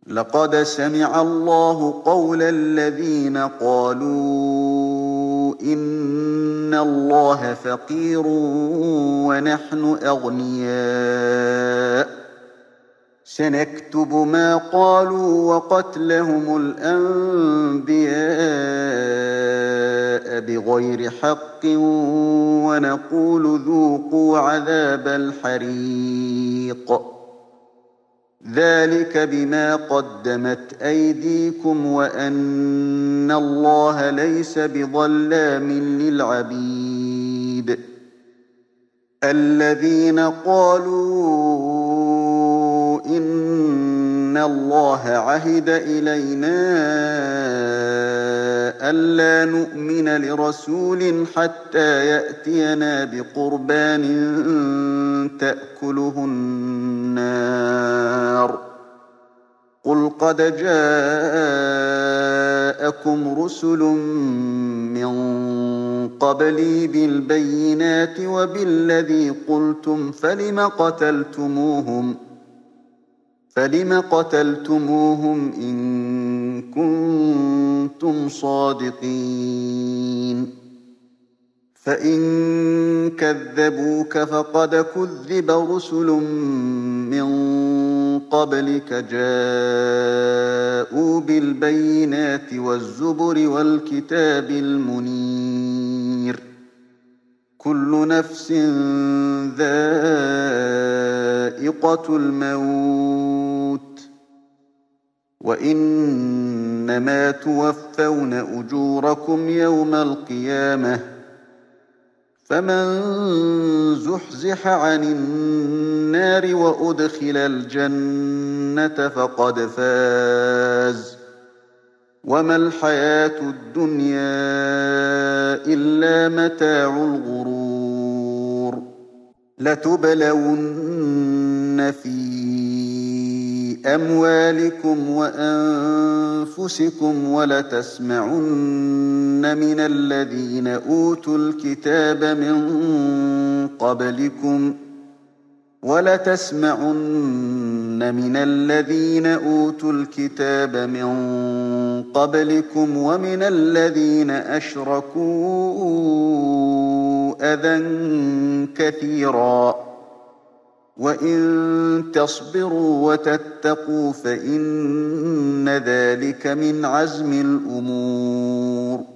لقد سمع الله قول الذين قالوا إن الله فقير ونحن أغنياء سنكتب ما قالوا وقتلهم الأنبياء بغير حق ونقول ذوقوا عذاب الحريق ذلك بما قدمت أيديكم وأن الله ليس بظلام للعبيد الذين قالوا إن الله عهد إلينا ألا نؤمن لرسول حتى يأتينا بقربان تأكله النار قل قد جاءكم رسل من قبلي بالبينات وبالذي قلتم فلم قتلتموهم إن كنتم صادقين فإن كذبوك فقد كذب رسل من قبلك جاءوا بالبينات والزبر والكتاب المنير كل نفس ذائقة الموت وإنما توفون أجوركم يوم القيامة فمن زحزح عن النار وأدخل الجنة فقد فاز وما الحياة الدنيا إلا متاع الغرور لتبلون في أموالكم وأنفسكم ولتسمعن من الذين أوتوا الكتاب من قبلكم ومن الذين أشركوا أذى كثيرا وإن تصبروا وتتقوا فإن ذلك من عزم الأمور